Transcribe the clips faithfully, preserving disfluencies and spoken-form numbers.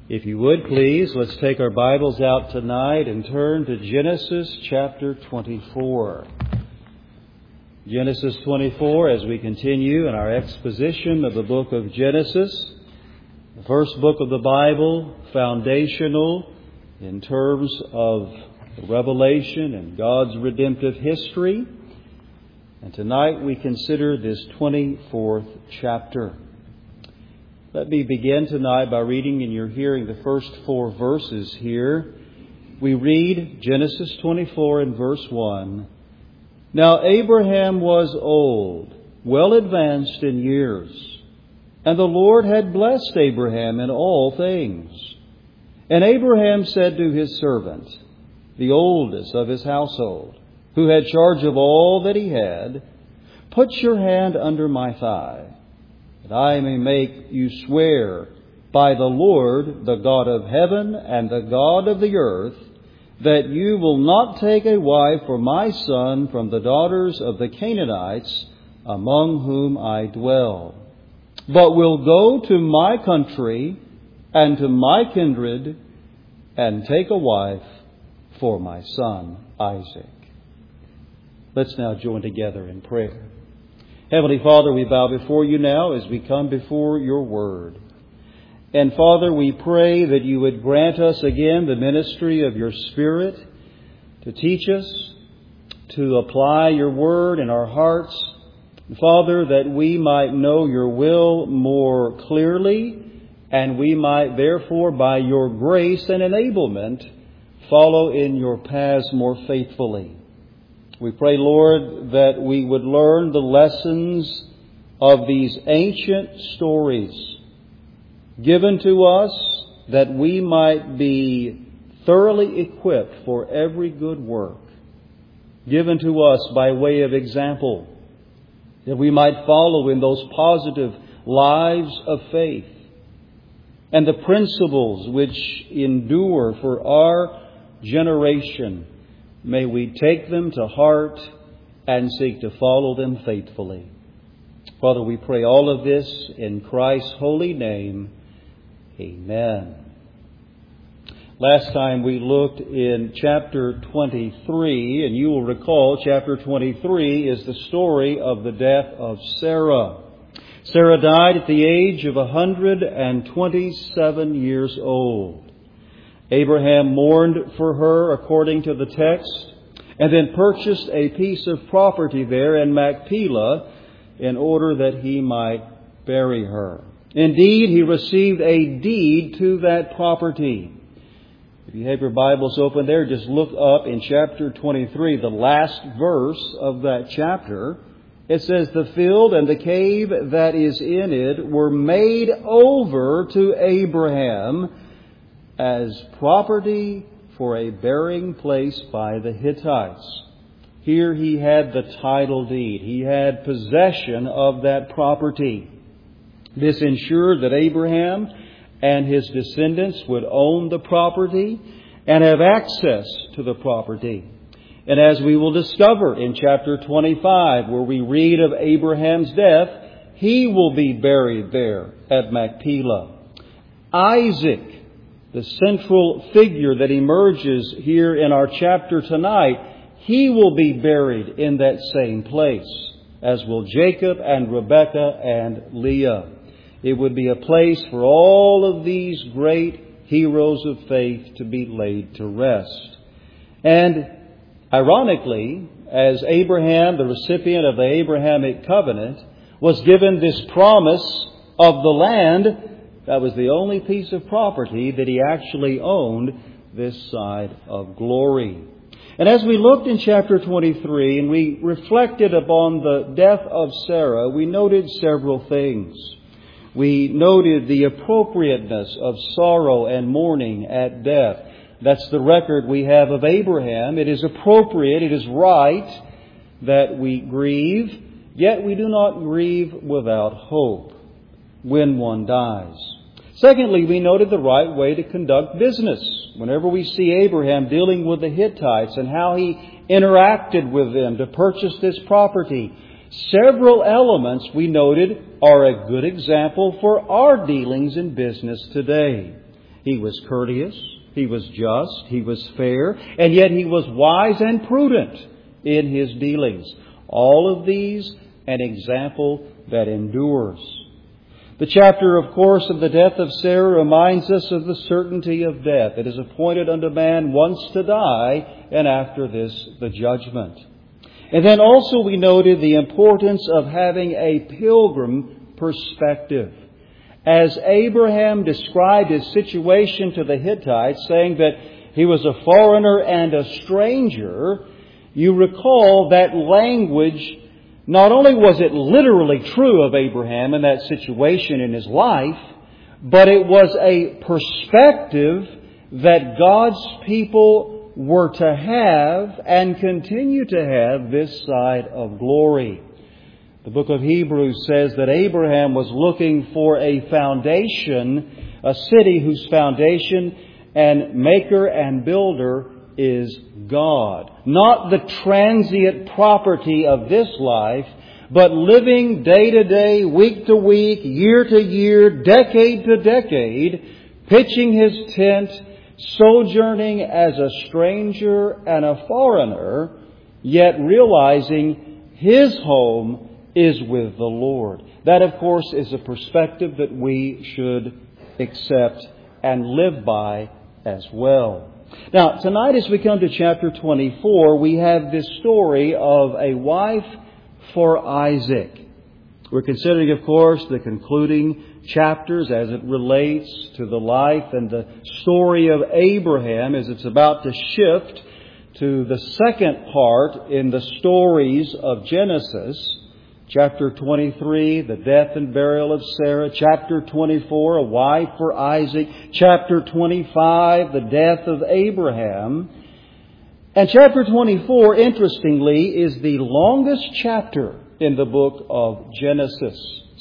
If you would, please, let's take our Bibles out tonight and turn to Genesis chapter twenty-four. Genesis twenty-four, as we continue in our exposition of the book of Genesis, the first book of the Bible, foundational in terms of revelation and God's redemptive history. And tonight we consider this twenty-fourth chapter. Let me begin tonight by reading in your hearing the first four verses here. We read Genesis twenty-four and verse one. Now Abraham was old, well advanced in years, and the Lord had blessed Abraham in all things. And Abraham said to his servant, the oldest of his household, who had charge of all that he had, put your hand under my thigh, that I may make you swear by the Lord, the God of heaven and the God of the earth, that you will not take a wife for my son from the daughters of the Canaanites among whom I dwell, but will go to my country and to my kindred and take a wife for my son Isaac. Let's now join together in prayer. Heavenly Father, we bow before you now as we come before your word. And Father, we pray that you would grant us again the ministry of your Spirit to teach us, to apply your word in our hearts. Father, that we might know your will more clearly, and we might therefore, by your grace and enablement, follow in your paths more faithfully. We pray, Lord, that we would learn the lessons of these ancient stories given to us, that we might be thoroughly equipped for every good work, given to us by way of example, that we might follow in those positive lives of faith and the principles which endure for our generation. May we take them to heart and seek to follow them faithfully. Father, we pray all of this in Christ's holy name. Amen. Last time we looked in chapter twenty-three, and you will recall chapter twenty-three is the story of the death of Sarah. Sarah died at the age of one hundred twenty-seven years old. Abraham mourned for her according to the text, and then purchased a piece of property there in Machpelah in order that he might bury her. Indeed, he received a deed to that property. If you have your Bibles open there, just look up in chapter twenty-three, the last verse of that chapter. It says, the field and the cave that is in it were made over to Abraham as property for a burying place by the Hittites. Here he had the title deed. He had possession of that property. This ensured that Abraham and his descendants would own the property and have access to the property. And as we will discover in chapter twenty-five, where we read of Abraham's death, he will be buried there at Machpelah. Isaac, the central figure that emerges here in our chapter tonight, he will be buried in that same place, as will Jacob and Rebekah and Leah. It would be a place for all of these great heroes of faith to be laid to rest. And ironically, as Abraham, the recipient of the Abrahamic covenant, was given this promise of the land, that was the only piece of property that he actually owned this side of glory. And as we looked in chapter twenty-three and we reflected upon the death of Sarah, we noted several things. We noted the appropriateness of sorrow and mourning at death. That's the record we have of Abraham. It is appropriate, it is right that we grieve, yet we do not grieve without hope when one dies. Secondly, we noted the right way to conduct business. Whenever we see Abraham dealing with the Hittites and how he interacted with them to purchase this property, several elements we noted are a good example for our dealings in business today. He was courteous, he was just, he was fair, and yet he was wise and prudent in his dealings. All of these an example that endures. The chapter, of course, of the death of Sarah reminds us of the certainty of death. It is appointed unto man once to die, and after this the judgment. And then also we noted the importance of having a pilgrim perspective. As Abraham described his situation to the Hittites, saying that he was a foreigner and a stranger, you recall that language. Not only was it literally true of Abraham in that situation in his life, but it was a perspective that God's people were to have and continue to have this side of glory. The book of Hebrews says that Abraham was looking for a foundation, a city whose foundation and maker and builder is God. Not the transient property of this life, but living day to day, week to week, year to year, decade to decade, pitching his tent, sojourning as a stranger and a foreigner, yet realizing his home is with the Lord. That, of course, is a perspective that we should accept and live by as well. Now, tonight as we come to chapter twenty-four, we have this story of a wife for Isaac. We're considering, of course, the concluding chapters as it relates to the life and the story of Abraham as it's about to shift to the second part in the stories of Genesis. Chapter twenty-three, the death and burial of Sarah. Chapter twenty-four, a wife for Isaac. Chapter twenty-five, the death of Abraham. And chapter twenty-four, interestingly, is the longest chapter in the book of Genesis.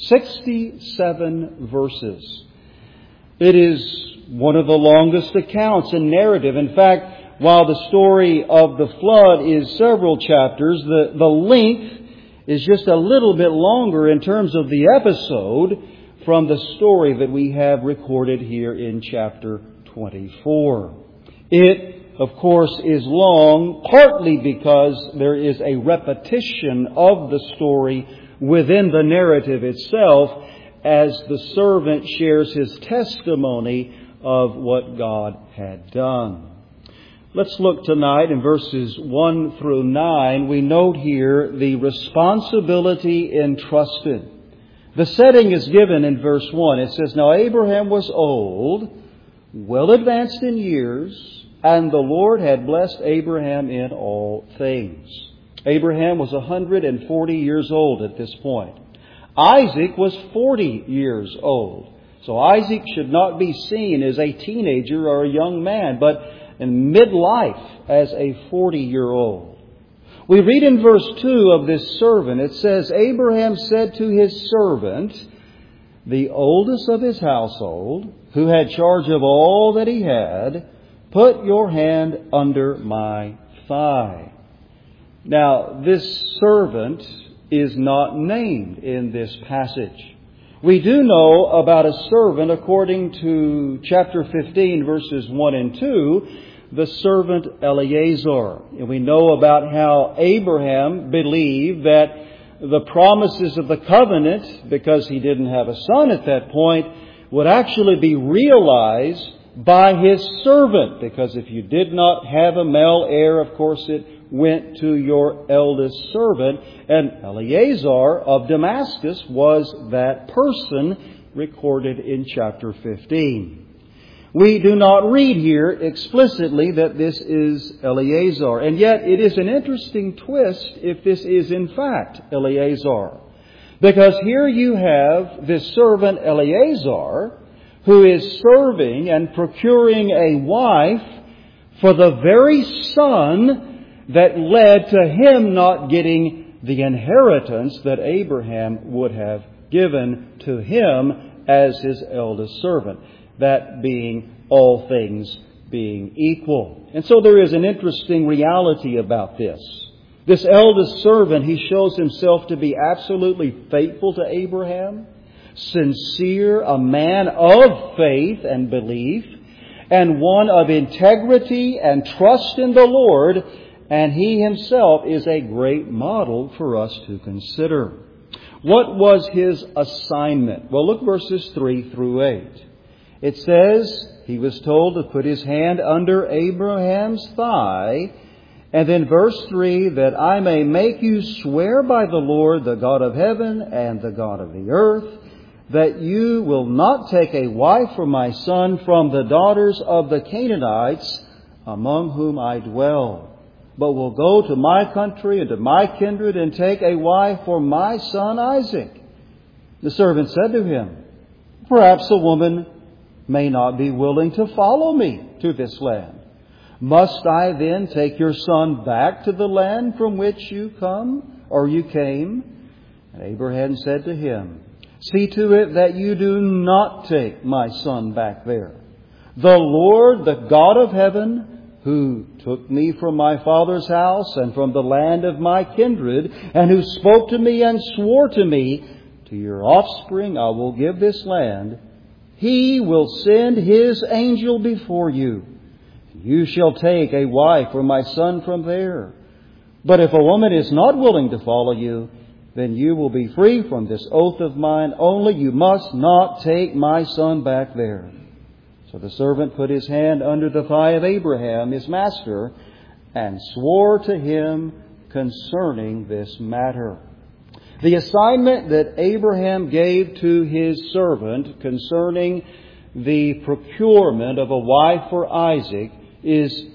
sixty-seven verses. It is one of the longest accounts in narrative. In fact, while the story of the flood is several chapters, the, the length is just a little bit longer in terms of the episode from the story that we have recorded here in chapter twenty-four. It, of course, is long, partly because there is a repetition of the story within the narrative itself as the servant shares his testimony of what God had done. Let's look tonight in verses one through nine. We note here the responsibility entrusted. The setting is given in verse one. It says, "Now Abraham was old, well advanced in years, and the Lord had blessed Abraham in all things." Abraham was one hundred forty years old at this point. Isaac was forty years old. So Isaac should not be seen as a teenager or a young man, but in midlife as a forty-year-old. We read in verse two of this servant, it says, "Abraham said to his servant, the oldest of his household, who had charge of all that he had, put your hand under my thigh." Now, this servant is not named in this passage. We do know about a servant, according to chapter fifteen, verses one and two, the servant Eleazar. And we know about how Abraham believed that the promises of the covenant, because he didn't have a son at that point, would actually be realized by his servant. Because if you did not have a male heir, of course it went to your eldest servant. And Eleazar of Damascus was that person recorded in chapter fifteen. We do not read here explicitly that this is Eleazar. And yet it is an interesting twist if this is in fact Eleazar. Because here you have this servant Eleazar who is serving and procuring a wife for the very son that led to him not getting the inheritance that Abraham would have given to him as his eldest servant. That being all things being equal. And so there is an interesting reality about this. This eldest servant, he shows himself to be absolutely faithful to Abraham, sincere, a man of faith and belief. and one of integrity and trust in the Lord, and he himself is a great model for us to consider. What was his assignment? Well, look verses three through eight. It says he was told to put his hand under Abraham's thigh, and then verse three, that I may make you swear by the Lord, the God of heaven and the God of the earth, that you will not take a wife for my son from the daughters of the Canaanites among whom I dwell, but will go to my country and to my kindred and take a wife for my son Isaac. The servant said to him, perhaps a woman may not be willing to follow me to this land. Must I then take your son back to the land from which you come, or you came? And Abraham said to him, see to it that you do not take my son back there. The Lord, the God of heaven, who took me from my father's house and from the land of my kindred, and who spoke to me and swore to me, to your offspring I will give this land, He will send His angel before you. You shall take a wife for my son from there. But if a woman is not willing to follow you, then you will be free from this oath of mine. Only you must not take my son back there. So the servant put his hand under the thigh of Abraham, his master, and swore to him concerning this matter. The assignment that Abraham gave to his servant concerning the procurement of a wife for Isaac is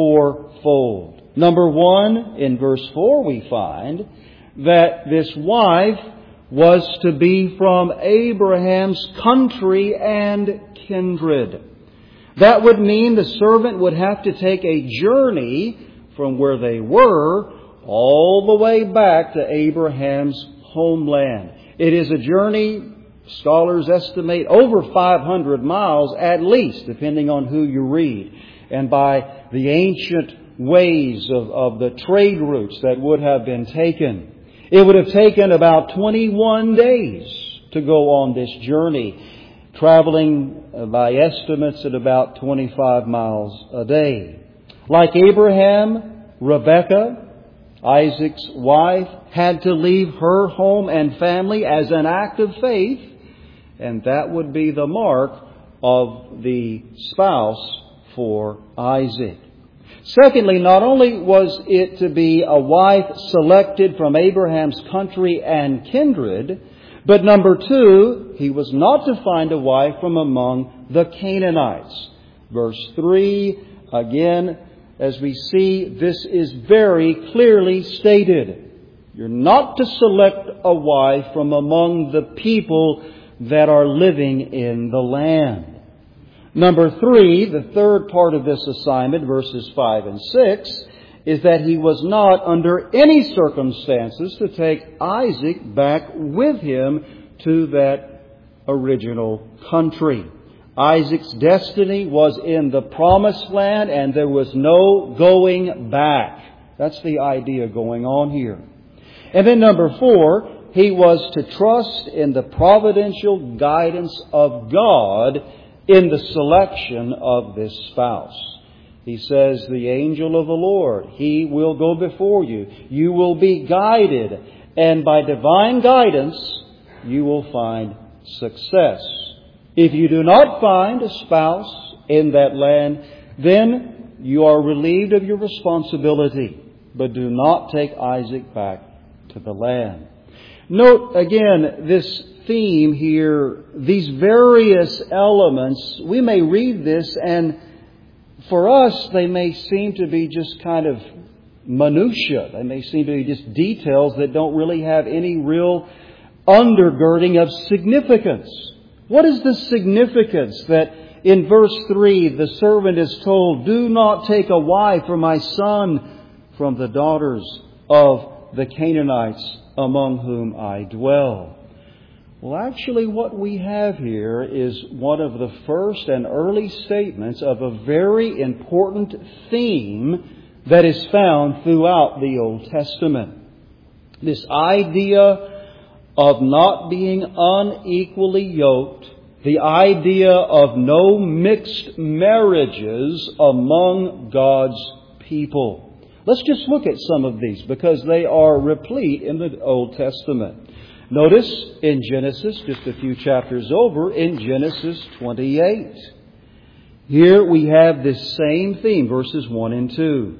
fourfold. Number one, in verse four we find that this wife was to be from Abraham's country and kindred. That would mean the servant would have to take a journey from where they were all the way back to Abraham's homeland. It is a journey, scholars estimate, over five hundred miles at least, depending on who you read. And by the ancient ways of, of the trade routes that would have been taken, it would have taken about twenty-one days to go on this journey, traveling by estimates at about twenty-five miles a day. Like Abraham, Rebekah, Isaac's wife, had to leave her home and family as an act of faith, and that would be the mark of the spouse for Isaac. Secondly, not only was it to be a wife selected from Abraham's country and kindred, but number two, he was not to find a wife from among the Canaanites. Verse three, again, as we see, this is very clearly stated. You're not to select a wife from among the people that are living in the land. Number three, the third part of this assignment, verses five and six, is that he was not under any circumstances to take Isaac back with him to that original country. Isaac's destiny was in the promised land, and there was no going back. That's the idea going on here. And then number four, he was to trust in the providential guidance of God in the selection of this spouse. He says, the angel of the Lord, He will go before you. You will be guided, and by divine guidance, you will find success. If you do not find a spouse in that land, then you are relieved of your responsibility. But do not take Isaac back to the land. Note again this theme here, these various elements. We may read this, and for us they may seem to be just kind of minutia. They may seem to be just details that don't really have any real undergirding of significance. What is the significance that in verse three the servant is told, do not take a wife for my son from the daughters of the Canaanites among whom I dwell? Well, actually what we have here is one of the first and early statements of a very important theme that is found throughout the Old Testament. This idea of not being unequally yoked the idea of no mixed marriages among God's people. Let's just look at some of these because they are replete in the Old Testament. Notice in Genesis, just a few chapters over, in Genesis twenty-eight. Here we have this same theme, verses one and two.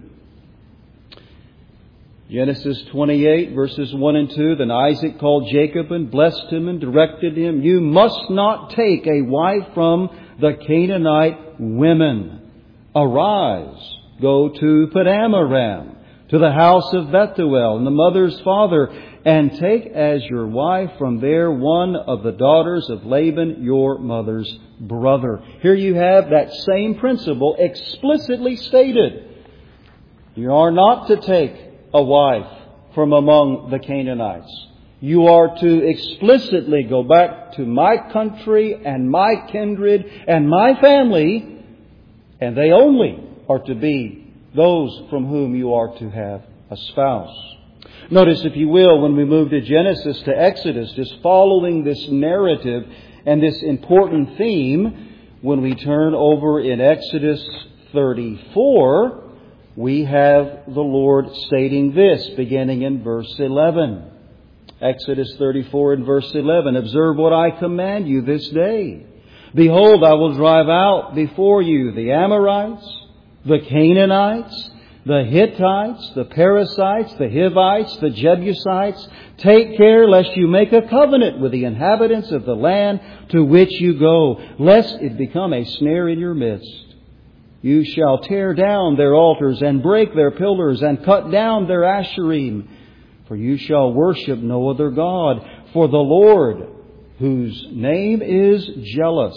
Genesis twenty-eight, verses one and two. Then Isaac called Jacob and blessed him and directed him, "You must not take a wife from the Canaanite women. Arise, go to Padamaram, to the house of Bethuel and the mother's father, and take as your wife from there one of the daughters of Laban, your mother's brother." Here you have that same principle explicitly stated. You are not to take a wife from among the Canaanites. You are to explicitly go back to my country and my kindred and my family, and they only are to be those from whom you are to have a spouse. Notice, if you will, when we move to Genesis to Exodus, just following this narrative and this important theme, when we turn over in Exodus thirty-four, we have the Lord stating this, beginning in verse eleven. Exodus thirty-four and verse eleven. "Observe what I command you this day. Behold, I will drive out before you the Amorites, the Canaanites, the Hittites, the Perizzites, the Hivites, the Jebusites. Take care lest you make a covenant with the inhabitants of the land to which you go, lest it become a snare in your midst. You shall tear down their altars and break their pillars and cut down their asherim. For you shall worship no other God. For the Lord, whose name is jealous,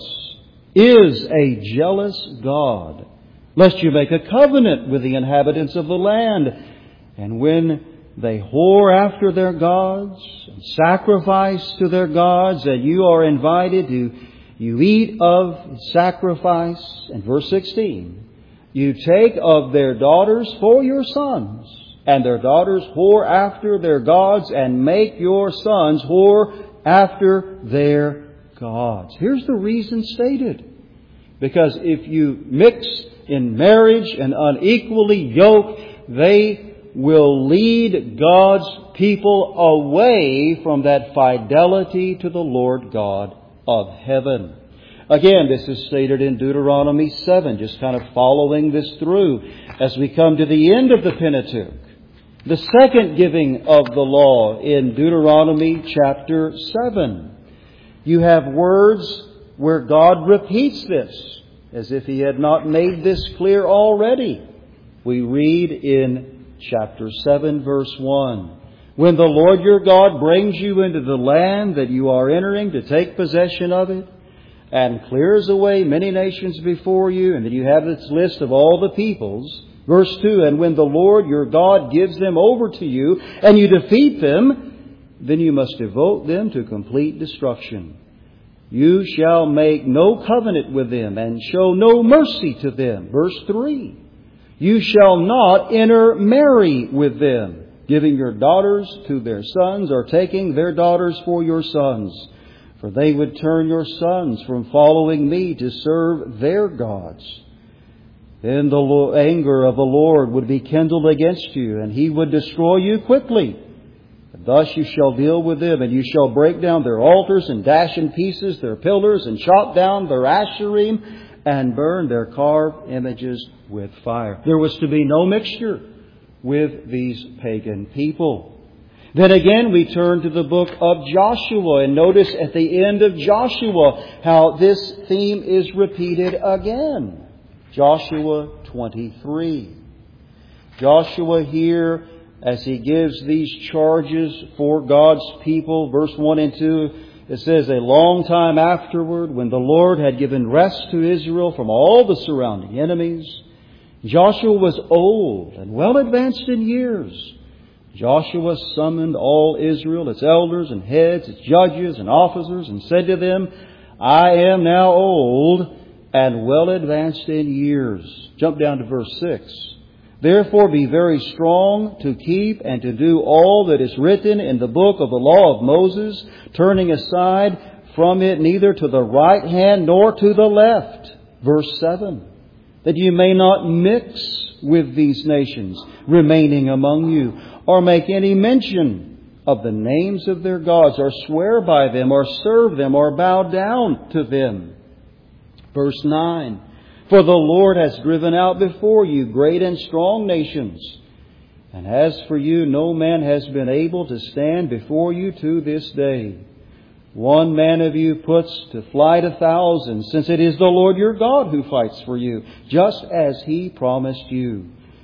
is a jealous God. Lest you make a covenant with the inhabitants of the land. And when they whore after their gods, and sacrifice to their gods, and you are invited to You eat of sacrifice." And verse sixteen. "You take of their daughters for your sons, and their daughters whore after their gods, and make your sons whore after their gods." Here's the reason stated. Because if you mix in marriage and unequally yoke, they will lead God's people away from that fidelity to the Lord God of heaven. Again, this is stated in Deuteronomy seven, just kind of following this through as we come to the end of the Pentateuch. The second giving of the law in Deuteronomy chapter seven. You have words where God repeats this, as if He had not made this clear already. We read in chapter seven, verse one. "When the Lord your God brings you into the land that you are entering to take possession of it, and clears away many nations before you," and then you have this list of all the peoples. Verse two, "And when the Lord your God gives them over to you, and you defeat them, then you must devote them to complete destruction. You shall make no covenant with them, and show no mercy to them." Verse three, "You shall not intermarry with them, giving your daughters to their sons, or taking their daughters for your sons. For they would turn your sons from following me to serve their gods. Then the anger of the Lord would be kindled against you, and He would destroy you quickly. Thus you shall deal with them, and you shall break down their altars, and dash in pieces their pillars, and chop down their asherim, and burn their carved images with fire." There was to be no mixture with these pagan people. Then again we turn to the book of Joshua, and notice at the end of Joshua how this theme is repeated again. Joshua twenty-three. Joshua here, as he gives these charges for God's people, verse one and two, it says, "A long time afterward, when the Lord had given rest to Israel from all the surrounding enemies, Joshua was old and well advanced in years. Joshua summoned all Israel, its elders and heads, its judges and officers, and said to them, I am now old and well advanced in years." Jump down to verse six. "Therefore be very strong to keep and to do all that is written in the book of the law of Moses, turning aside from it neither to the right hand nor to the left. Verse seven. That you may not mix with these nations remaining among you, or make any mention of the names of their gods, or swear by them, or serve them, or bow down to them. Verse nine. For the Lord has driven out before you great and strong nations, and as for you, no man has been able to stand before you to this day. One man of you puts to flight a thousand, since it is the Lord your God who fights for you, just as He promised you.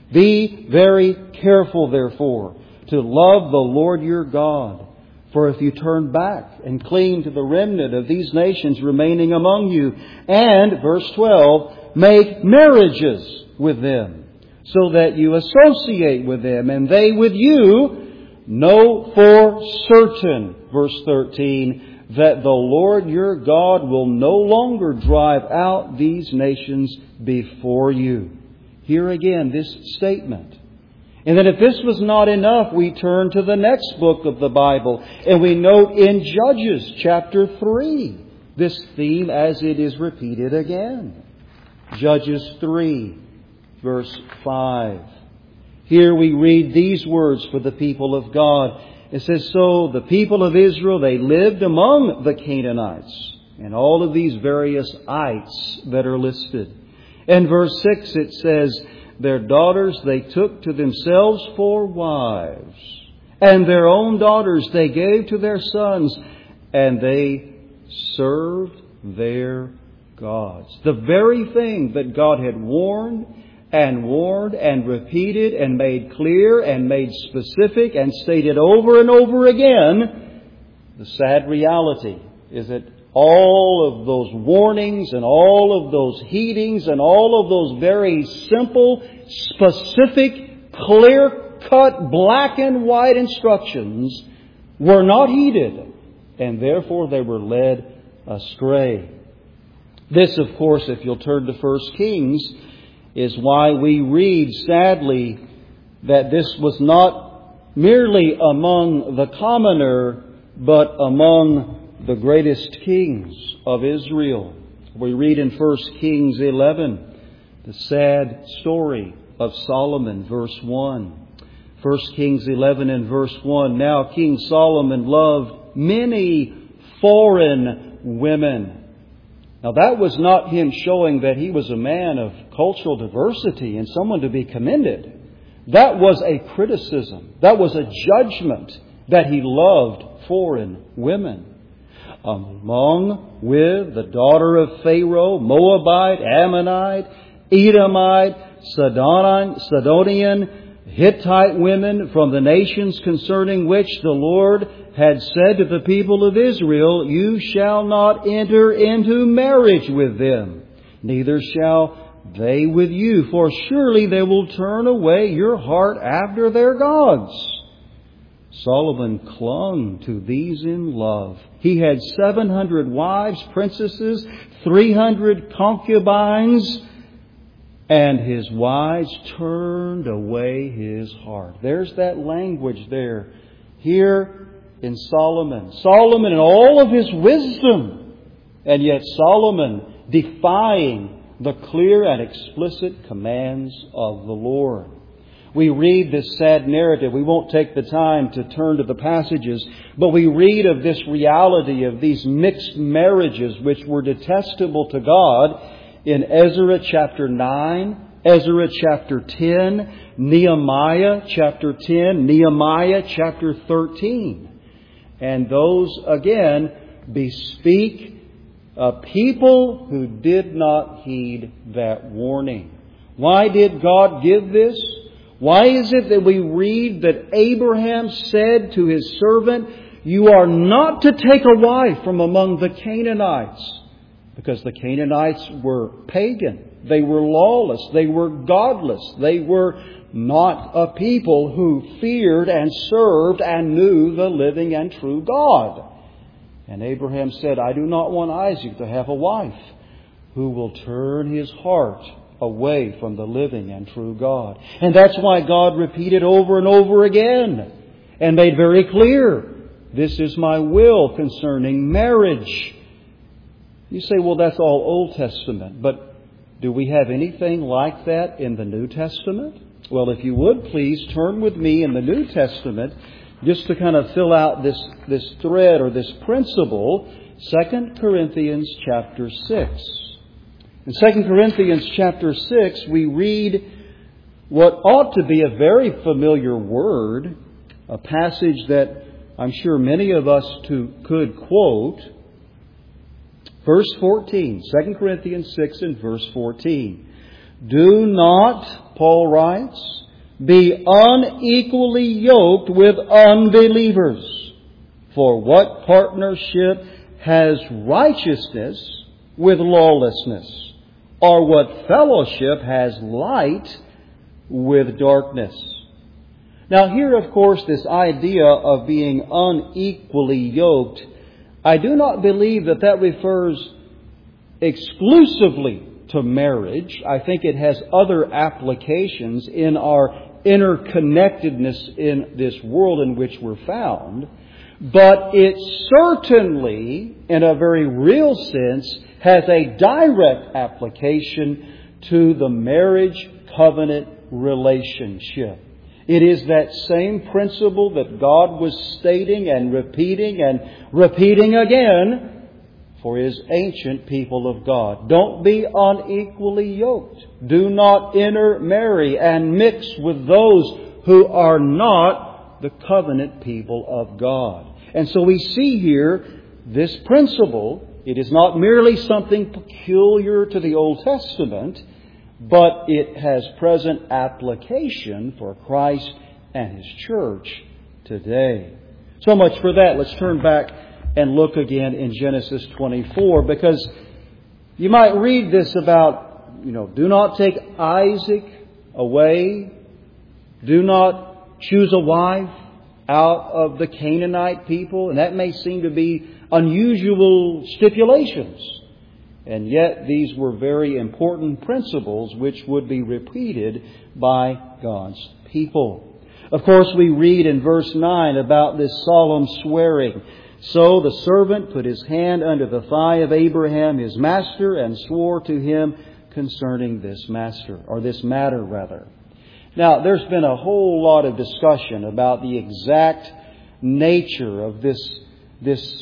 Be very careful, therefore, to love the Lord your God. For if you turn back and cling to the remnant of these nations remaining among you, and, verse twelve, make marriages with them, so that you associate with them, and they with you, know for certain, verse thirteen, that the Lord your God will no longer drive out these nations before you. Here again, this statement. And then if this was not enough, we turn to the next book of the Bible, and we note in Judges chapter three, this theme as it is repeated again. Judges three, verse five. Here we read these words for the people of God. It says, so the people of Israel, they lived among the Canaanites, and all of these various ites that are listed. In verse six it says, their daughters they took to themselves for wives, and their own daughters they gave to their sons, and they served their gods. The very thing that God had warned and warned and repeated and made clear and made specific and stated over and over again, the sad reality is that all of those warnings and all of those heedings and all of those very simple, specific, clear-cut, black and white instructions were not heeded, and therefore they were led astray. This, of course, if you'll turn to First Kings, is why we read, sadly, that this was not merely among the commoner, but among the greatest kings of Israel. We read in First Kings eleven, the sad story of Solomon, verse one. First Kings eleven and verse one, now King Solomon loved many foreign women. Now that was not him showing that he was a man of cultural diversity and someone to be commended. That was a criticism. That was a judgment that he loved foreign women. Among with the daughter of Pharaoh, Moabite, Ammonite, Edomite, Sidonian, Sidonian, Hittite women from the nations concerning which the Lord had said to the people of Israel, you shall not enter into marriage with them, neither shall they with you, for surely they will turn away your heart after their gods. Solomon clung to these in love. He had seven hundred wives, princesses, three hundred concubines, and his wives turned away his heart. There's that language there. Here in Solomon. Solomon in all of his wisdom, and yet Solomon defying the clear and explicit commands of the Lord. We read this sad narrative. We won't take the time to turn to the passages, but we read of this reality of these mixed marriages which were detestable to God in Ezra chapter nine, Ezra chapter ten, Nehemiah chapter ten, Nehemiah chapter thirteen. And those, again, bespeak a people who did not heed that warning. Why did God give this? Why is it that we read that Abraham said to his servant, you are not to take a wife from among the Canaanites? Because the Canaanites were pagan. They were lawless. They were godless. They were not a people who feared and served and knew the living and true God. And Abraham said, I do not want Isaac to have a wife who will turn his heart away from the living and true God. And that's why God repeated over and over again and made very clear this is my will concerning marriage. You say, well, that's all Old Testament. But do we have anything like that in the New Testament? Well, if you would, please turn with me in the New Testament just to kind of fill out this, this thread or this principle, Second Corinthians chapter six. In Second Corinthians chapter six, we read what ought to be a very familiar word, a passage that I'm sure many of us to, could quote. Verse fourteen, Second Corinthians six and verse fourteen. Do not, Paul writes, be unequally yoked with unbelievers. For what partnership has righteousness with lawlessness? Or what fellowship has light with darkness? Now here, of course, this idea of being unequally yoked, I do not believe that that refers exclusively to marriage. I think it has other applications in our interconnectedness in this world in which we're found. But it certainly, in a very real sense, has a direct application to the marriage covenant relationship. It is that same principle that God was stating and repeating and repeating again for His ancient people of God. Don't be unequally yoked. Do not intermarry and mix with those who are not the covenant people of God. And so we see here this principle. It is not merely something peculiar to the Old Testament, but it has present application for Christ and His church today. So much for that. Let's turn back and look again in Genesis twenty-four, because you might read this about, you know, do not take Isaac away. Do not choose a wife out of the Canaanite people. And that may seem to be unusual stipulations. And yet these were very important principles which would be repeated by God's people. Of course, we read in verse nine about this solemn swearing. So the servant put his hand under the thigh of Abraham, his master, and swore to him concerning this master, or this matter rather. Now, there's been a whole lot of discussion about the exact nature of this, this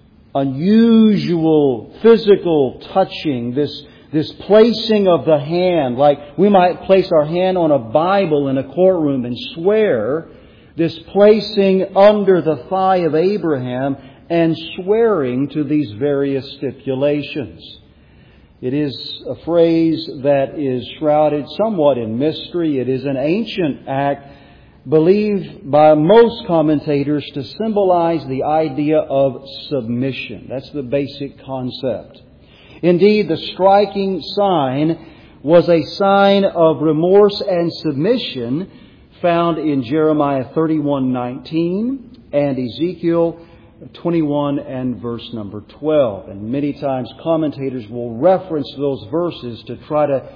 unusual physical touching, this, this placing of the hand, like we might place our hand on a Bible in a courtroom and swear, this placing under the thigh of Abraham and swearing to these various stipulations. It is a phrase that is shrouded somewhat in mystery. It is an ancient act believed by most commentators to symbolize the idea of submission. That's the basic concept. Indeed, the striking sign was a sign of remorse and submission found in Jeremiah thirty-one nineteen and Ezekiel twenty-one and verse number twelve. And many times commentators will reference those verses to try to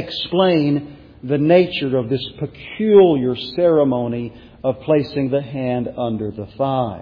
explain the nature of this peculiar ceremony of placing the hand under the thigh.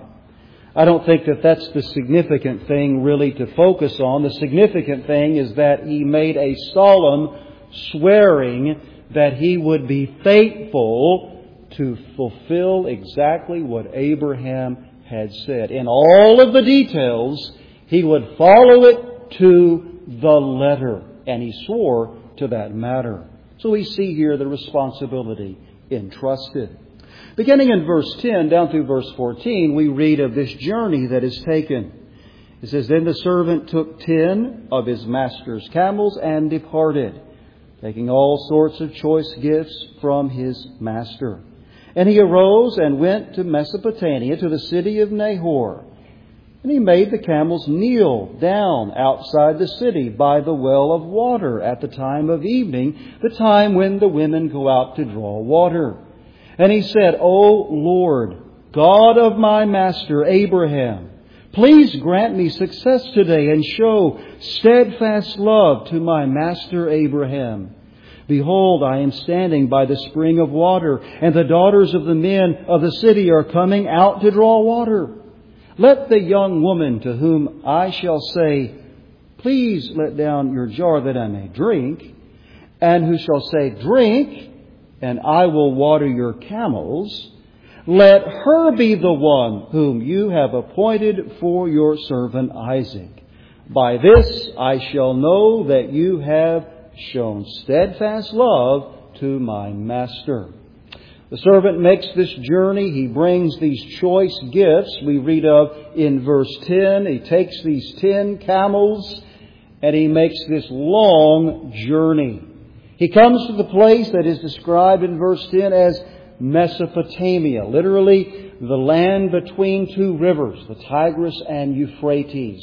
I don't think that that's the significant thing really to focus on. The significant thing is that he made a solemn swearing that he would be faithful to fulfill exactly what Abraham had said. In all of the details, he would follow it to the letter. And he swore to that matter. So we see here the responsibility entrusted. Beginning in verse ten down through verse fourteen, we read of this journey that is taken. It says, Then the servant took ten of his master's camels and departed, taking all sorts of choice gifts from his master. And he arose and went to Mesopotamia, to the city of Nahor. And he made the camels kneel down outside the city by the well of water at the time of evening, the time when the women go out to draw water. And he said, O Lord, God of my master Abraham, please grant me success today and show steadfast love to my master Abraham. Behold, I am standing by the spring of water, and the daughters of the men of the city are coming out to draw water. Let the young woman to whom I shall say, please let down your jar that I may drink, and who shall say, drink, and I will water your camels, let her be the one whom you have appointed for your servant Isaac. By this I shall know that you have shown steadfast love to my master. The servant makes this journey. He brings these choice gifts we read of in verse ten. He takes these ten camels and he makes this long journey. He comes to the place that is described in verse ten as Mesopotamia, literally the land between two rivers, the Tigris and Euphrates.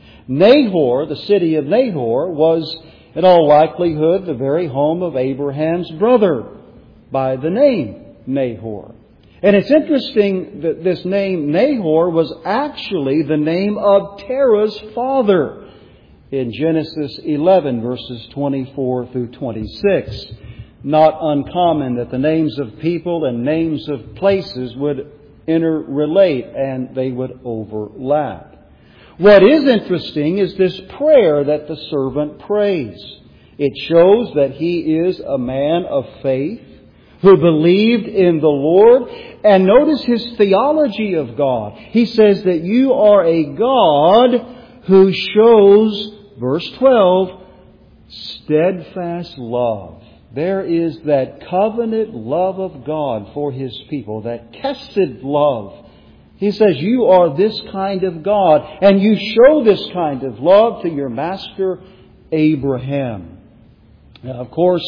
Nahor, the city of Nahor, was in all likelihood the very home of Abraham's brother by the name Nahor. And it's interesting that this name Nahor was actually the name of Terah's father in Genesis eleven, verses twenty-four through twenty-six. Not uncommon that the names of people and names of places would interrelate and they would overlap. What is interesting is this prayer that the servant prays. It shows that he is a man of faith who believed in the Lord. And notice his theology of God. He says that you are a God who shows, verse twelve, steadfast love. There is that covenant love of God for His people, that kesed love. He says, you are this kind of God, and you show this kind of love to your master Abraham. Now, of course,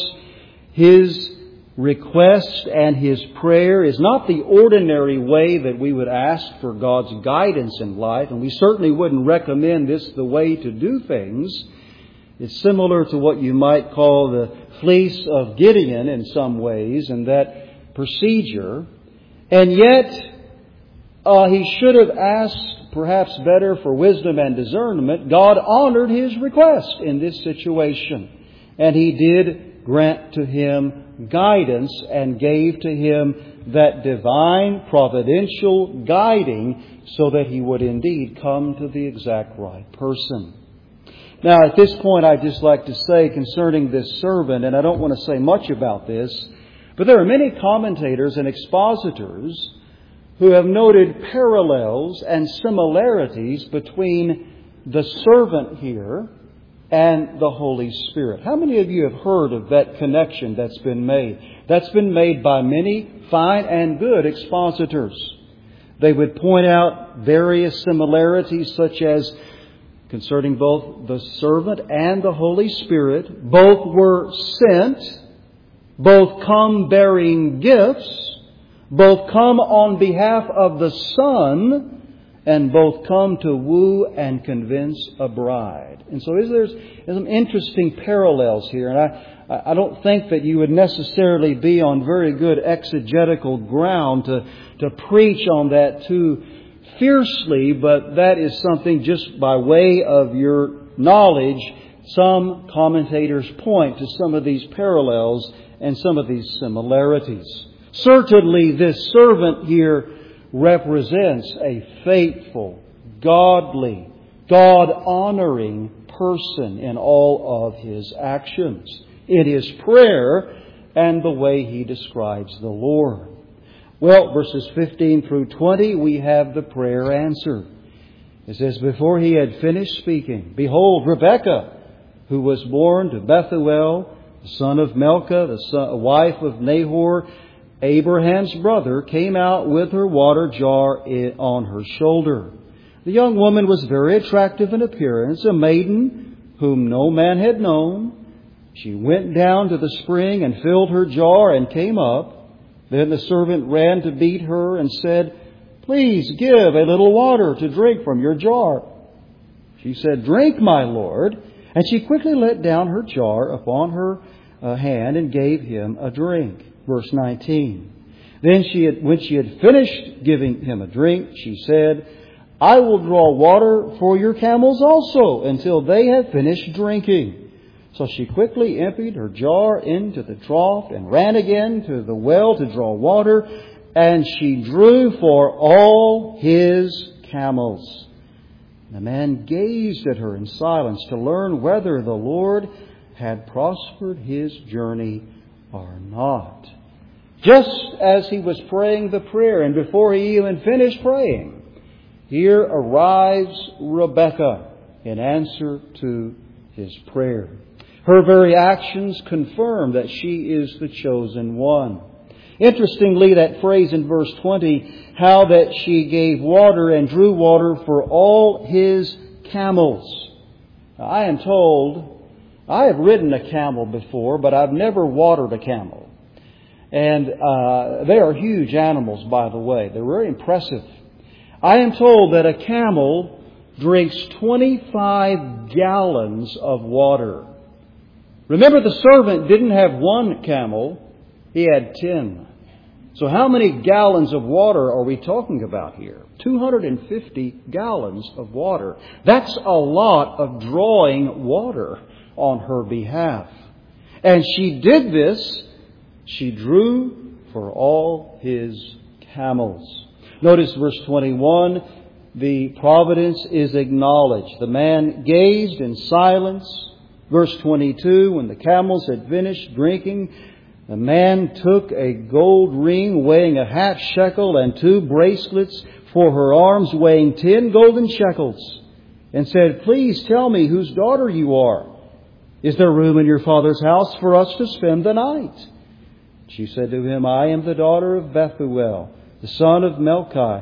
his request and his prayer is not the ordinary way that we would ask for God's guidance in life, and we certainly wouldn't recommend this the way to do things. It's similar to what you might call the fleece of Gideon in some ways, and that procedure. And yet, uh, he should have asked perhaps better for wisdom and discernment. God honored his request in this situation. And He did grant to him guidance and gave to him that divine providential guiding so that he would indeed come to the exact right person. Now, at this point, I'd just like to say concerning this servant, and I don't want to say much about this, but there are many commentators and expositors who have noted parallels and similarities between the servant here and the Holy Spirit. How many of you have heard of that connection that's been made? That's been made by many fine and good expositors. They would point out various similarities such as concerning both the servant and the Holy Spirit. Both were sent, both come bearing gifts, both come on behalf of the Son, and both come to woo and convince a bride. And so there's, there's some interesting parallels here. And I, I don't think that you would necessarily be on very good exegetical ground to, to preach on that too fiercely, but that is something just by way of your knowledge. Some commentators point to some of these parallels and some of these similarities. Certainly this servant here represents a faithful, godly, God-honoring person in all of his actions, in his prayer, and the way he describes the Lord. Well, verses fifteen through twenty, we have the prayer answered. It says, before he had finished speaking, behold, Rebekah, who was born to Bethuel, the son of Milcah, the son, wife of Nahor, Abraham's brother, came out with her water jar on her shoulder. The young woman was very attractive in appearance, a maiden whom no man had known. She went down to the spring and filled her jar and came up. Then the servant ran to beat her and said, please give a little water to drink from your jar. She said, drink, my lord. And she quickly let down her jar upon her uh, hand and gave him a drink. Verse nineteen. Then she had, when she had finished giving him a drink, she said, I will draw water for your camels also until they have finished drinking. So she quickly emptied her jar into the trough and ran again to the well to draw water. And she drew for all his camels. The man gazed at her in silence to learn whether the Lord had prospered his journey or not. Just as he was praying the prayer, and before he even finished praying, here arrives Rebekah in answer to his prayer. Her very actions confirm that she is the chosen one. Interestingly, that phrase in verse twenty, how that she gave water and drew water for all his camels. Now, I am told, I have ridden a camel before, but I've never watered a camel. And uh, they are huge animals, by the way. They're very impressive. I am told that a camel drinks twenty-five gallons of water. Remember, the servant didn't have one camel, he had ten. So how many gallons of water are we talking about here? two hundred fifty gallons of water. That's a lot of drawing water on her behalf. And she did this. She drew for all his camels. Notice verse twenty-one. The providence is acknowledged. The man gazed in silence. Verse twenty-two. When the camels had finished drinking, the man took a gold ring weighing a half shekel and two bracelets for her arms weighing ten golden shekels, and said, "Please tell me whose daughter you are. Is there room in your father's house for us to spend the night?" She said to him, "I am the daughter of Bethuel, the son of Melchi,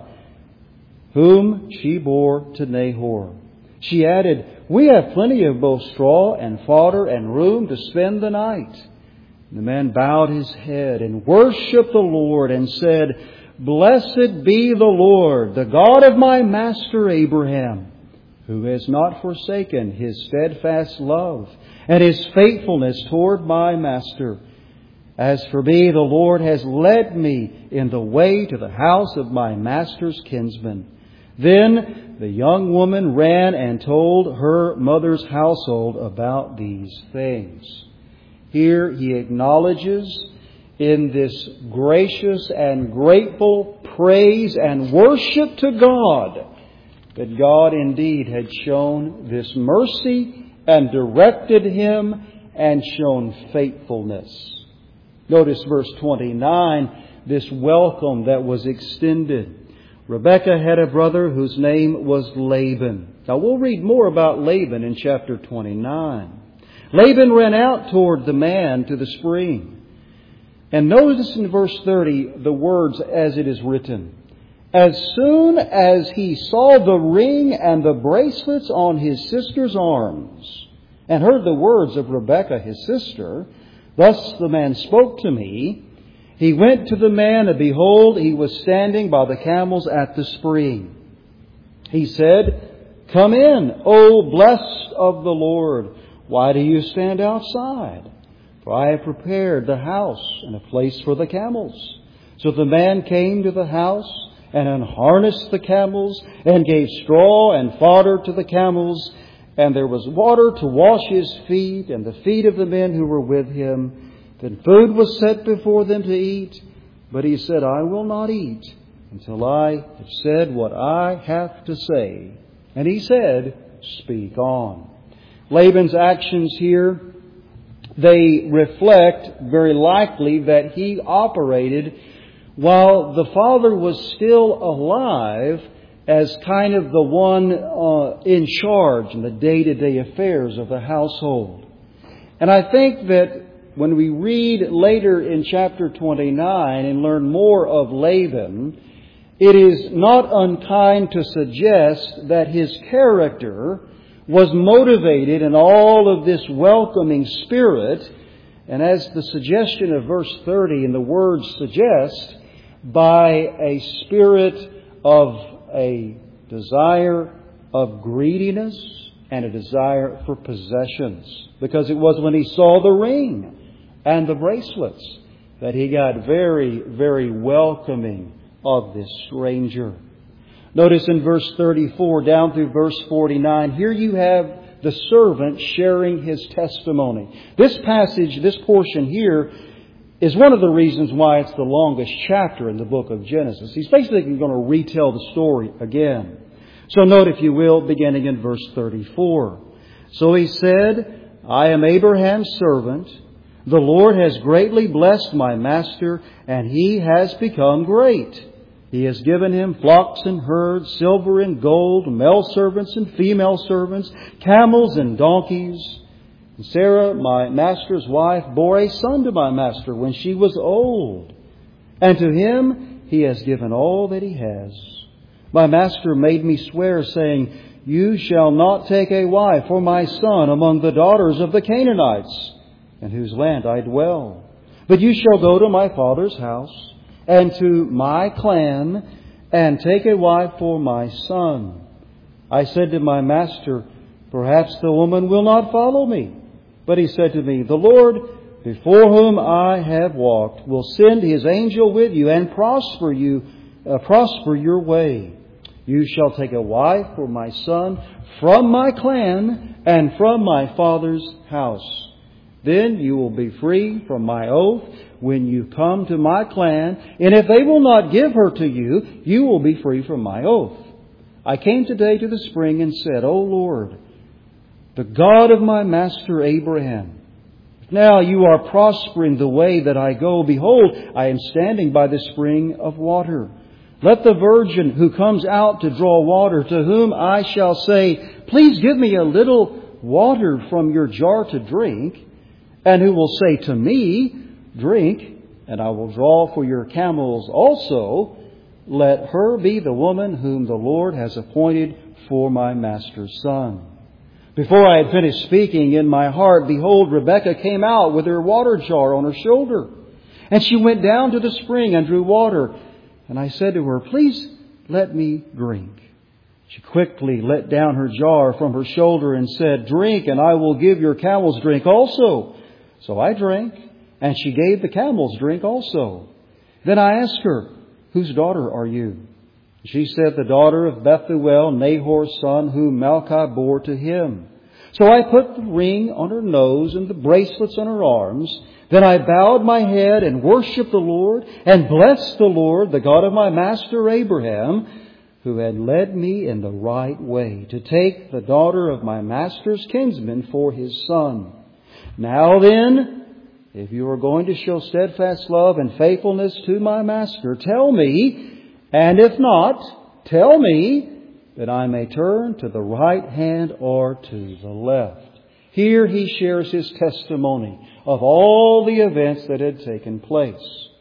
whom she bore to Nahor." She added, "We have plenty of both straw and fodder and room to spend the night." The man bowed his head and worshipped the Lord and said, "Blessed be the Lord, the God of my master Abraham, who has not forsaken his steadfast love and his faithfulness toward my master. As for me, the Lord has led me in the way to the house of my master's kinsman." Then the young woman ran and told her mother's household about these things. Here he acknowledges in this gracious and grateful praise and worship to God that God indeed had shown this mercy and directed him and shown faithfulness. Notice verse twenty-nine, this welcome that was extended. Rebekah had a brother whose name was Laban. Now we'll read more about Laban in chapter twenty-nine. Laban ran out toward the man to the spring. And notice in verse thirty the words as it is written. As soon as he saw the ring and the bracelets on his sister's arms, and heard the words of Rebekah his sister, "Thus the man spoke to me," he went to the man, and behold, he was standing by the camels at the spring. He said, "Come in, O blessed of the Lord. Why do you stand outside? For I have prepared the house and a place for the camels." So the man came to the house and unharnessed the camels and gave straw and fodder to the camels. And there was water to wash his feet and the feet of the men who were with him. Then food was set before them to eat. But he said, "I will not eat until I have said what I have to say." And he said, "Speak on." Laban's actions here, they reflect very likely that he operated while the father was still alive as kind of the one uh, in charge in the day-to-day affairs of the household. And I think that when we read later in chapter twenty-nine and learn more of Laban, it is not unkind to suggest that his character was motivated in all of this welcoming spirit, and as the suggestion of verse thirty and the words suggest, by a spirit of a desire of greediness and a desire for possessions. Because it was when he saw the ring and the bracelets that he got very, very welcoming of this stranger. Notice in verse thirty-four down through verse forty-nine, here you have the servant sharing his testimony. This passage, this portion here, is one of the reasons why it's the longest chapter in the book of Genesis. He's basically going to retell the story again. So note, if you will, beginning in verse thirty-four. So he said, I am Abraham's servant. The Lord has greatly blessed my master, and he has become great. He has given him flocks and herds, silver and gold, male servants and female servants, camels and donkeys. And Sarah, my master's wife, bore a son to my master when she was old. And to him he has given all that he has. My master made me swear, saying, You shall not take a wife for my son among the daughters of the Canaanites, in whose land I dwell. But you shall go to my father's house and to my clan and take a wife for my son. I said to my master, Perhaps the woman will not follow me. But he said to me, The Lord, before whom I have walked, will send His angel with you and prosper you, uh, prosper your way. You shall take a wife for my son from my clan and from my father's house. Then you will be free from my oath when you come to my clan, and if they will not give her to you, you will be free from my oath. I came today to the spring and said, O Lord, the God of my master Abraham, if now you are prospering the way that I go, behold, I am standing by the spring of water. Let the virgin who comes out to draw water, to whom I shall say, Please give me a little water from your jar to drink, and who will say to me, Drink, and I will draw for your camels also, let her be the woman whom the Lord has appointed for my master's son. Before I had finished speaking in my heart, behold, Rebekah came out with her water jar on her shoulder. And she went down to the spring and drew water. And I said to her, Please let me drink. She quickly let down her jar from her shoulder and said, Drink, and I will give your camels drink also. So I drank, and she gave the camels drink also. Then I asked her, Whose daughter are you? She said, The daughter of Bethuel, Nahor's son, whom Milcah bore to him. So I put the ring on her nose and the bracelets on her arms. Then I bowed my head and worshipped the Lord and blessed the Lord, the God of my master Abraham, who had led me in the right way to take the daughter of my master's kinsman for his son. Now then, if you are going to show steadfast love and faithfulness to my master, tell me, and if not, tell me, that I may turn to the right hand or to the left. Here he shares his testimony of all the events that had taken place.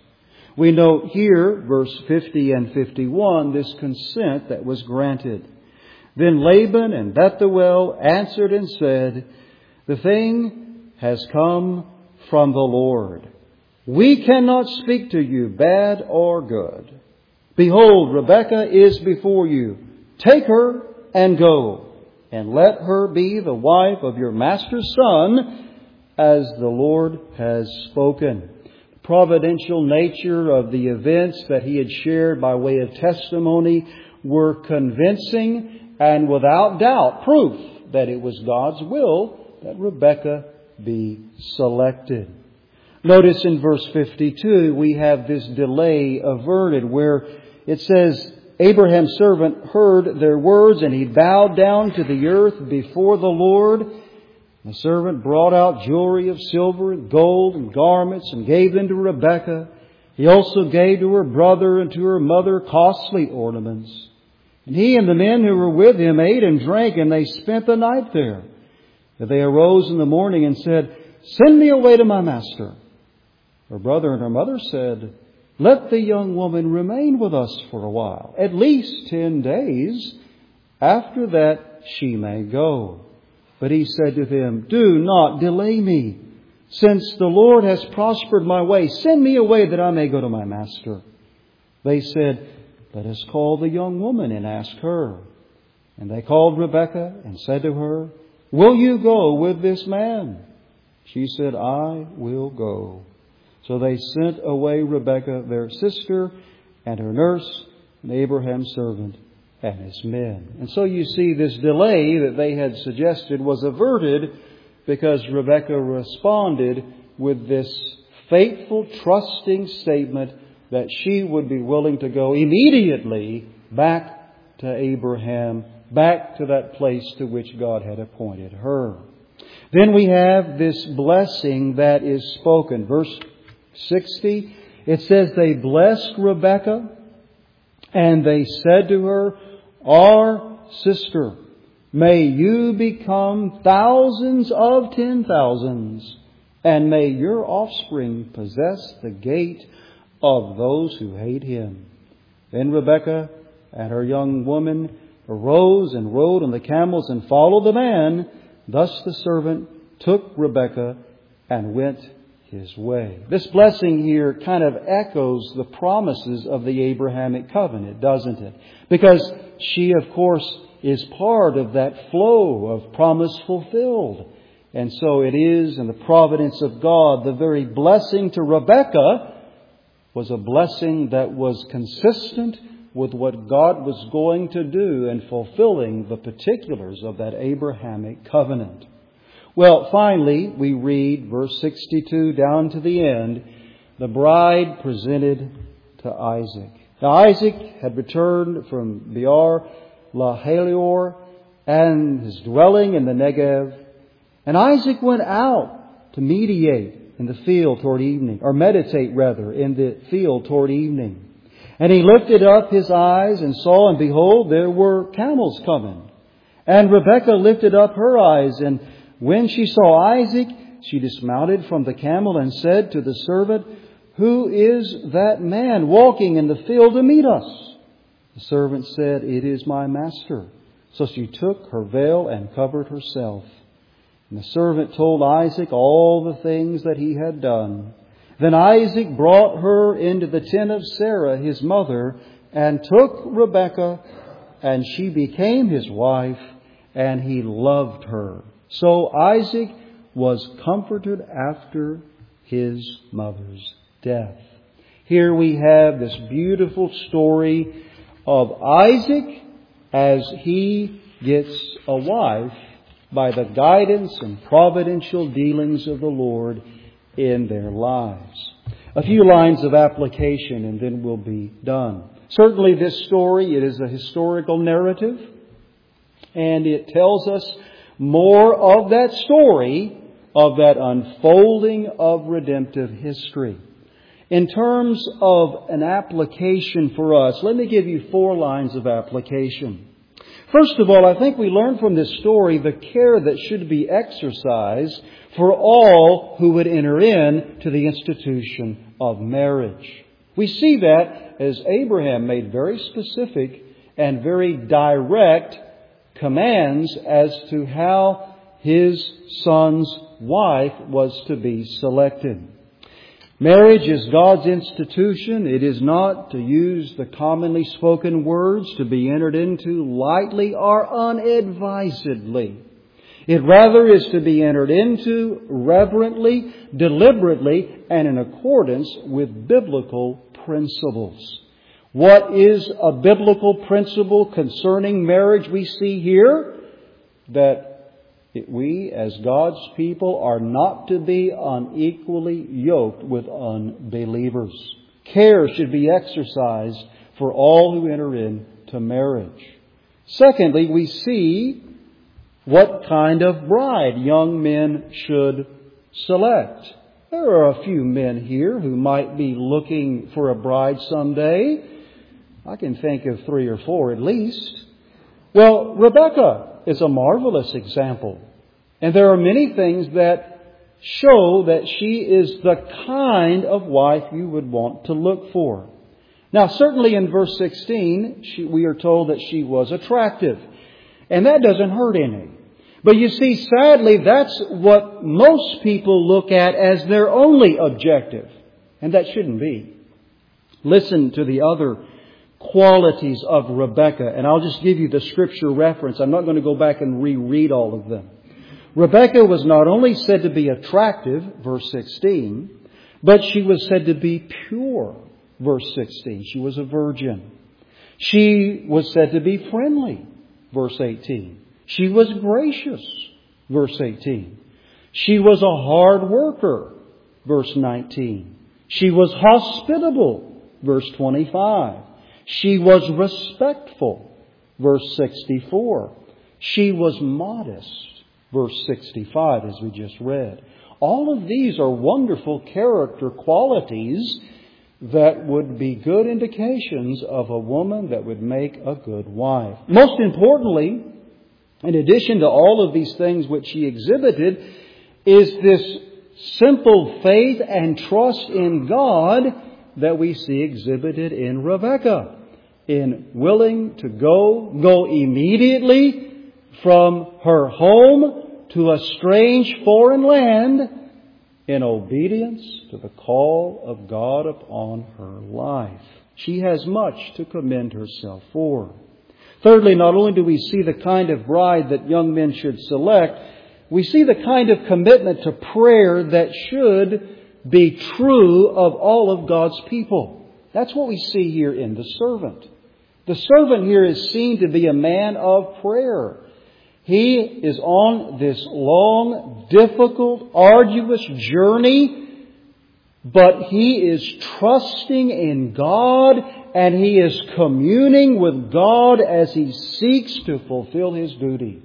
We note here, verse fifty and fifty-one, this consent that was granted. Then Laban and Bethuel answered and said, The thing has come from the Lord. We cannot speak to you bad or good. Behold, Rebekah is before you. Take her and go, and let her be the wife of your master's son, as the Lord has spoken. The providential nature of the events that he had shared by way of testimony were convincing and without doubt proof that it was God's will that Rebekah be selected. Notice in verse fifty-two we have this delay averted where it says, Abraham's servant heard their words, and he bowed down to the earth before the Lord. The servant brought out jewelry of silver and gold and garments and gave them to Rebekah. He also gave to her brother and to her mother costly ornaments. And he and the men who were with him ate and drank, and they spent the night there. But they arose in the morning and said, Send me away to my master. Her brother and her mother said, Let the young woman remain with us for a while, at least ten days. After that she may go. But he said to them, Do not delay me. Since the Lord has prospered my way, send me away that I may go to my master. They said, Let us call the young woman and ask her. And they called Rebekah and said to her, Will you go with this man? She said, I will go. So they sent away Rebekah, their sister, and her nurse, and Abraham's servant, and his men. And so you see this delay that they had suggested was averted because Rebekah responded with this faithful, trusting statement that she would be willing to go immediately back to Abraham back to that place to which God had appointed her. Then we have this blessing that is spoken. Verse sixty, it says, they blessed Rebekah, and they said to her, our sister, may you become thousands of ten thousands, and may your offspring possess the gate of those who hate him. Then Rebekah and her young woman arose and rode on the camels and followed the man. Thus the servant took Rebekah and went his way. This blessing here kind of echoes the promises of the Abrahamic covenant, doesn't it? Because she, of course, is part of that flow of promise fulfilled. And so it is in the providence of God. The very blessing to Rebekah was a blessing that was consistent with what God was going to do in fulfilling the particulars of that Abrahamic covenant. Well, finally, we read verse sixty-two down to the end, the bride presented to Isaac. Now Isaac had returned from Beer Lahai-roi and his dwelling in the Negev. And Isaac went out to meditate in the field toward evening, or meditate rather, in the field toward evening. And he lifted up his eyes and saw, and behold, there were camels coming. And Rebekah lifted up her eyes, and when she saw Isaac, she dismounted from the camel and said to the servant, who is that man walking in the field to meet us? The servant said, it is my master. So she took her veil and covered herself. And the servant told Isaac all the things that he had done. Then Isaac brought her into the tent of Sarah, his mother, and took Rebekah, and she became his wife, and he loved her. So Isaac was comforted after his mother's death. Here we have this beautiful story of Isaac as he gets a wife by the guidance and providential dealings of the Lord in their lives. A few lines of application and then we'll be done. Certainly this story, it is a historical narrative, and it tells us more of that story, of that unfolding of redemptive history. In terms of an application for us, let me give you four lines of application. First of all, I think we learn from this story the care that should be exercised for all who would enter in to the institution of marriage. We see that as Abraham made very specific and very direct commands as to how his son's wife was to be selected. Marriage is God's institution. It is not, to use the commonly spoken words, to be entered into lightly or unadvisedly. It rather is to be entered into reverently, deliberately, and in accordance with biblical principles. What is a biblical principle concerning marriage we see here? That we, as God's people, are not to be unequally yoked with unbelievers. Care should be exercised for all who enter into marriage. Secondly, we see what kind of bride young men should select. There are a few men here who might be looking for a bride someday. I can think of three or four at least. Well, Rebekah is a marvelous example. And there are many things that show that she is the kind of wife you would want to look for. Now, certainly in verse sixteen, she, we are told that she was attractive. And that doesn't hurt any. But you see, sadly, that's what most people look at as their only objective. And that shouldn't be. Listen to the other qualities of Rebekah. And I'll just give you the scripture reference. I'm not going to go back and reread all of them. Rebekah was not only said to be attractive, verse sixteen, but she was said to be pure, verse sixteen. She was a virgin. She was said to be friendly, verse eighteen. She was gracious, verse eighteen. She was a hard worker, verse nineteen. She was hospitable, verse twenty-five. She was respectful, verse sixty-four. She was modest, verse sixty-five, as we just read. All of these are wonderful character qualities that would be good indications of a woman that would make a good wife. Most importantly, in addition to all of these things which she exhibited, is this simple faith and trust in God that we see exhibited in Rebekah, in willing to go, go immediately from her home to a strange foreign land in obedience to the call of God upon her life. She has much to commend herself for. Thirdly, not only do we see the kind of bride that young men should select, we see the kind of commitment to prayer that should be true of all of God's people. That's what we see here in the servant. The servant here is seen to be a man of prayer. He is on this long, difficult, arduous journey, but he is trusting in God and he is communing with God as he seeks to fulfill his duty.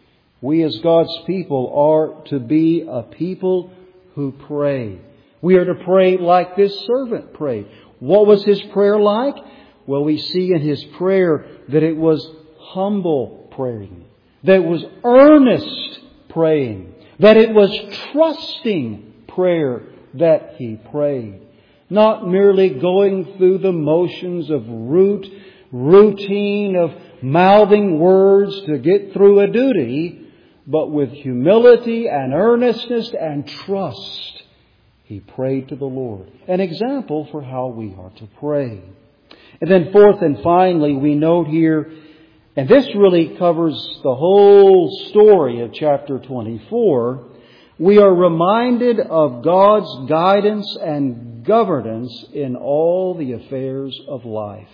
We as God's people are to be a people who pray. We are to pray like this servant prayed. What was his prayer like? Well, we see in his prayer that it was humble praying, that it was earnest praying, that it was trusting prayer that he prayed. Not merely going through the motions of root, routine, of mouthing words to get through a duty, but with humility and earnestness and trust, he prayed to the Lord. An example for how we are to pray. And then fourth and finally, we note here, and this really covers the whole story of chapter twenty-four, we are reminded of God's guidance and governance in all the affairs of life.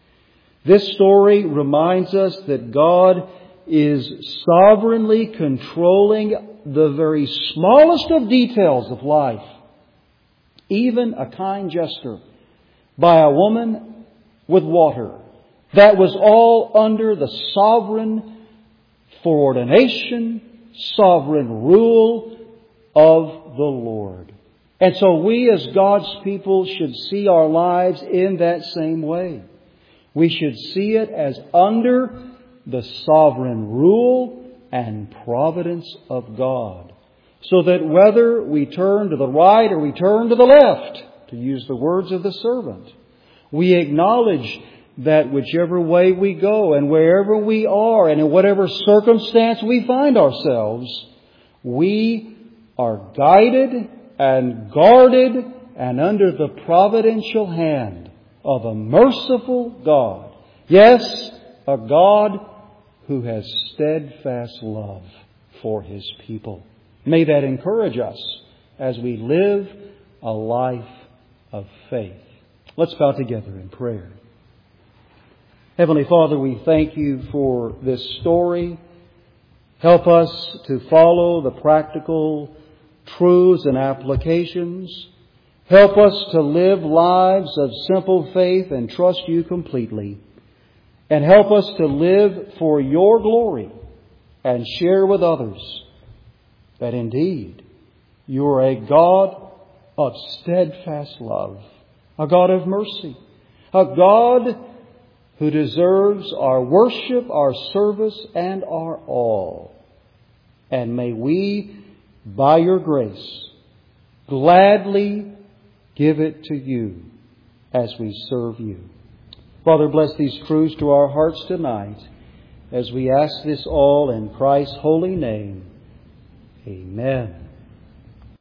This story reminds us that God is sovereignly controlling the very smallest of details of life. Even a kind gesture by a woman with water. That was all under the sovereign foreordination, sovereign rule of the Lord. And so we as God's people should see our lives in that same way. We should see it as under the sovereign rule and providence of God. So that whether we turn to the right or we turn to the left, to use the words of the servant, we acknowledge that whichever way we go and wherever we are and in whatever circumstance we find ourselves, we are guided and guarded and under the providential hand of a merciful God. Yes, a God who has steadfast love for His people. May that encourage us as we live a life of faith. Let's bow together in prayer. Heavenly Father, we thank You for this story. Help us to follow the practical truths and applications. Help us to live lives of simple faith and trust You completely. And help us to live for Your glory and share with others that indeed You are a God of steadfast love, a God of mercy, a God who deserves our worship, our service, and our all. And may we, by Your grace, gladly give it to You as we serve You. Father, bless these truths to our hearts tonight as we ask this all in Christ's holy name. Amen.